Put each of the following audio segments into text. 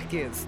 Marques.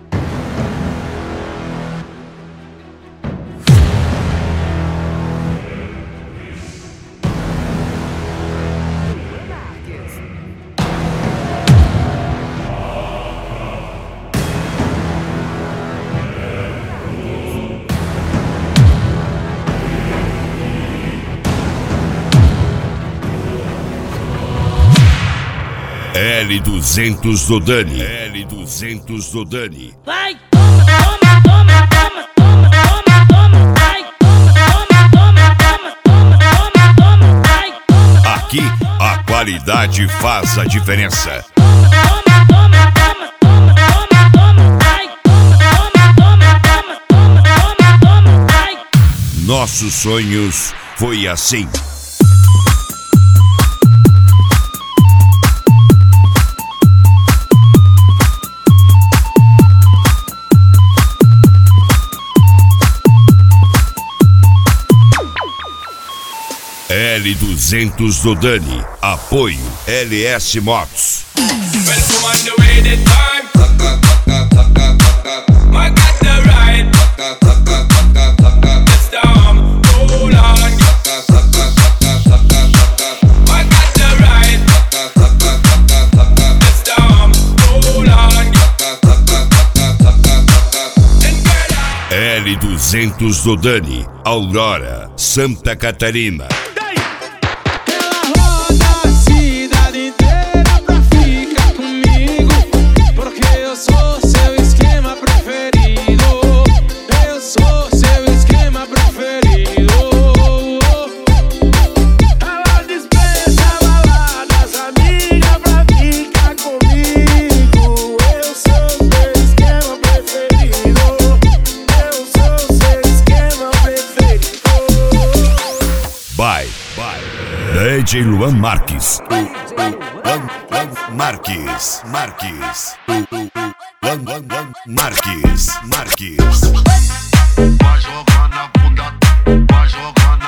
L200 do Dani. L200 do Dani. Vai, toma, toma, toma, toma, toma, toma, toma, vai, toma, toma, toma, toma, toma, toma, vai, toma. Aqui a qualidade faz a diferença. Toma, toma, toma, toma, toma, toma, vai, toma, toma, toma, toma, toma, toma, vai. Nossos sonhos foi assim. L200 do Dani. Apoio LS Motos. L200 do Dani. Aurora, Santa Catarina. DJ Luan Marques. Marques. Marques. Vai jogando a bunda, vai jogando.